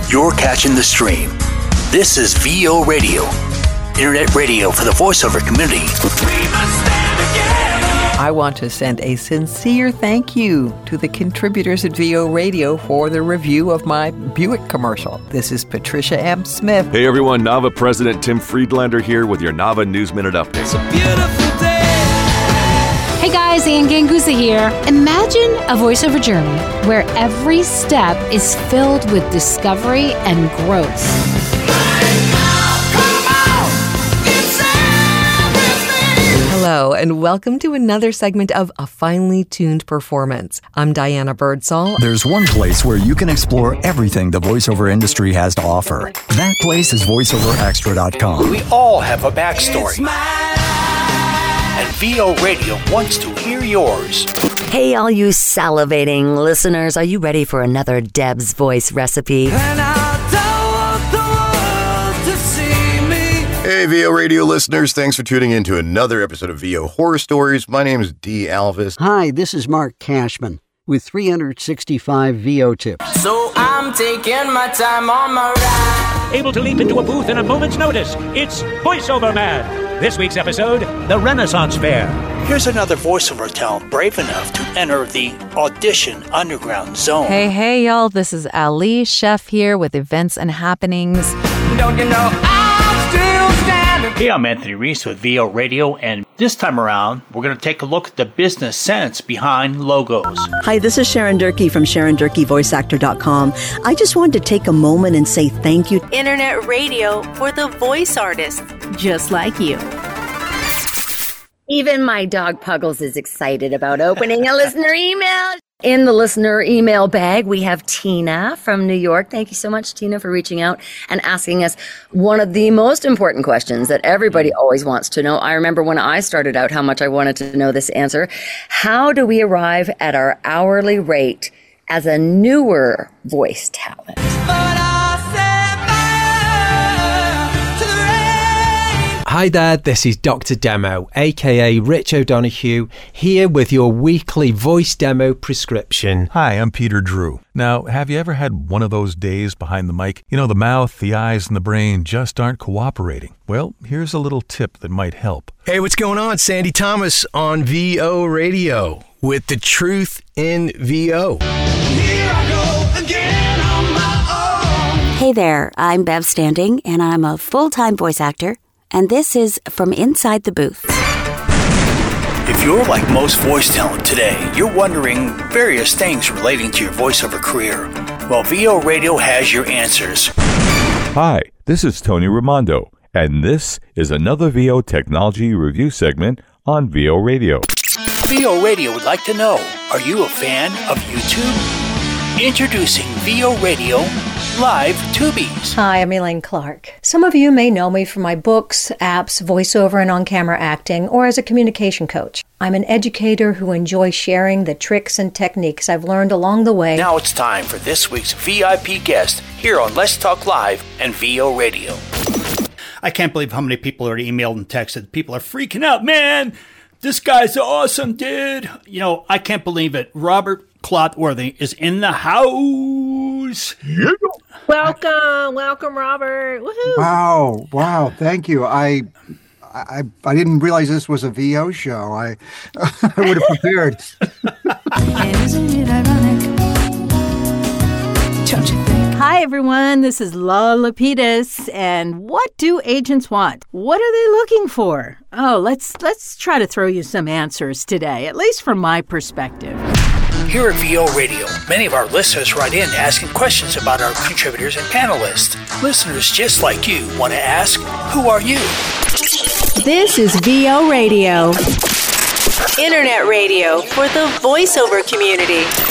You're catching the stream. This is VO Radio, internet radio for the voiceover community. We must stand together. I want to send a sincere thank you to the contributors at VO Radio for the review of my Buick commercial. This is Patricia M. Smith. Hey everyone, Nava President Tim Friedlander here with your Nava News Minute Update. It's a beautiful day. Hey guys, Ann Gangusa here. Imagine a voiceover journey where every step is filled with discovery and growth. Hello, and welcome to another segment of A Finely Tuned Performance. I'm Diana Birdsall. There's one place where you can explore everything the voiceover industry has to offer. That place is voiceoverextra.com. We all have a backstory. And VO Radio wants to hear yours. Hey, all you salivating listeners, are you ready for another Deb's Voice recipe? Hey, VO Radio listeners, thanks for tuning in to another episode of VO Horror Stories. My name is D. Alvis. Hi, this is Mark Cashman with 365 VO tips. So I'm taking my time on my ride. Able to leap into a booth in a moment's notice. It's VoiceOver Man. This week's episode, The Renaissance Fair. Here's another voiceover talent brave enough to enter the audition underground zone. Hey, y'all. This is Ali Chef here with Events and Happenings. Don't you know I'm still standing? Hey, I'm Anthony Reese with VO Radio, and this time around, we're going to take a look at the business sense behind logos. Hi, this is Sharon Durkee from SharonDurkeeVoiceActor.com. I just wanted to take a moment and say thank you. Internet radio for the voice artists, just like you. Even my dog Puggles is excited about opening a listener email. In the listener email bag, we have Tina from New York. Thank you so much, Tina, for reaching out and asking us one of the most important questions that everybody always wants to know. I remember when I started out how much I wanted to know this answer. How do we arrive at our hourly rate as a newer voice talent? Hi there, this is Dr. Demo, aka Rich O'Donoghue, here with your weekly voice demo prescription. Hi, I'm Peter Drew. Now, have you ever had one of those days behind the mic? You know, the mouth, the eyes, and the brain just aren't cooperating. Well, here's a little tip that might help. Hey, what's going on? Sandy Thomas on VO Radio with the truth in VO. Here I go again on my own. Hey there, I'm Bev Standing, and I'm a full-time voice actor. And this is From Inside the Booth. If you're like most voice talent today, you're wondering various things relating to your voiceover career. Well, VO Radio has your answers. Hi, this is Tony Raimondo, and this is another VO technology review segment on VO Radio. VO Radio would like to know, are you a fan of YouTube? Introducing VO Radio Live Tubies. Hi, I'm Elaine Clark. Some of you may know me from my books, apps, voiceover, and on-camera acting, or as a communication coach. I'm an educator who enjoys sharing the tricks and techniques I've learned along the way. Now it's time for this week's VIP guest here on Let's Talk Live and VO Radio. I can't believe how many people are emailed and texted. People are freaking out. Man, this guy's awesome, dude. You know, I can't believe it. Robert Clotworthy is in the house. Yeah. Welcome, Robert. Woohoo! Wow! Thank you. I didn't realize this was a VO show. I would have prepared. Isn't it ironic? Don't you think? Hi, everyone. This is Lola Lapidus. And what do agents want? What are they looking for? Oh, let's try to throw you some answers today, at least from my perspective. Here at VO Radio, many of our listeners write in asking questions about our contributors and panelists. Listeners just like you want to ask, who are you? This is VO Radio, internet radio for the voiceover community.